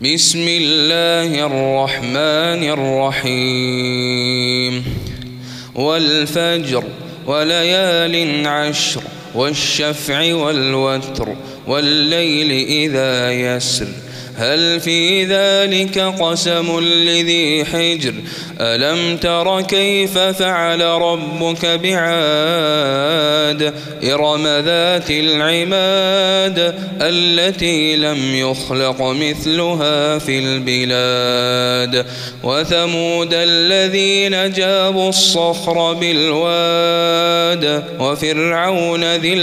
بسم الله الرحمن الرحيم والفجر وليال عشر والشفع والوتر والليل إذا يسر هل في ذلك قسم لذي حجر ألم تر كيف فعل ربك بعاد إرم ذات العماد التي لم يخلق مثلها في البلاد وثمود الذين جابوا الصخر بالواد وفرعون ذي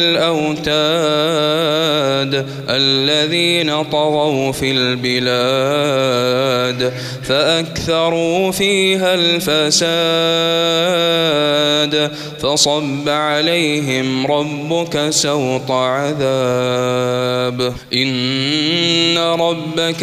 الأوتاد الذين طغوا في البلاد فأكثروا فيها الفساد فصب عليهم ربك سوط عذاب إن ربك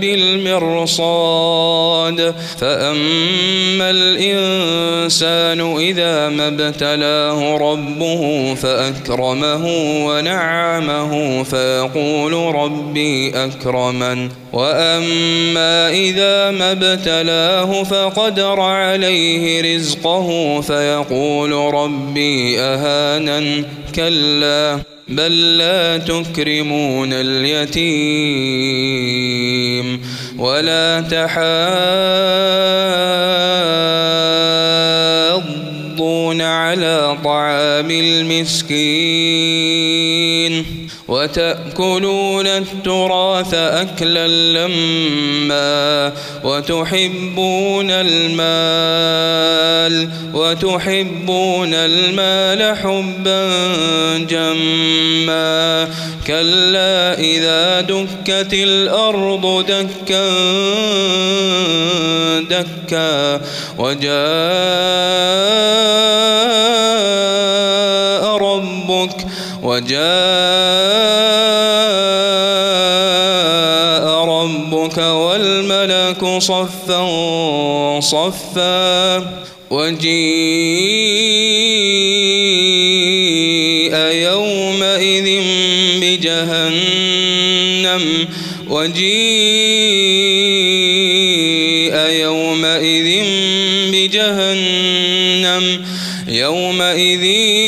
لبالمرصاد فأما الإنسان إذا ما ابتلاه ربه فأكرمه ونعمه فيقول ربي أكرمن وأما إذا ما ابتلاه فقدر عليه رزقه فيقول ربي أهانن كلا بل لا تكرمون اليتيم ولا تحاضون على طعام المسكين وتأكلون التراث أكلا لما وتحبون المال حبا جما كلا إذا دكت الأرض دكا دكا وجاء ربك والملك صفا صفا وجيء يومئذ بجهنم يومئذ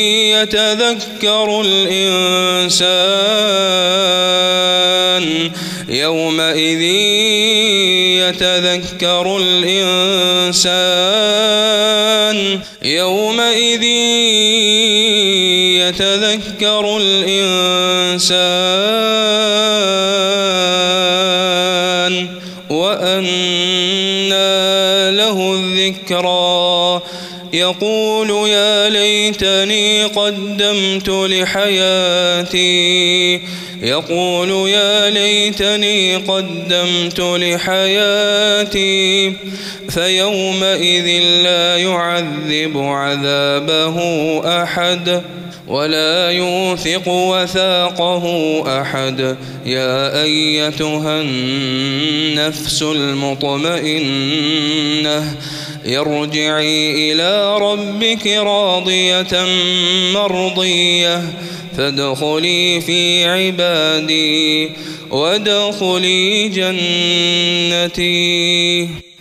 يتذكر الإنسان وأنى له الذكرى يقول يا ليتني قدمت لحياتي فيومئذ لا يعذب عذابه أحد ولا يوثق وثاقه أحد يا أيتها النفس المطمئنة ارجعي إلى ربك راضية مرضية فادخلي في عبادي وادخلي جنتي.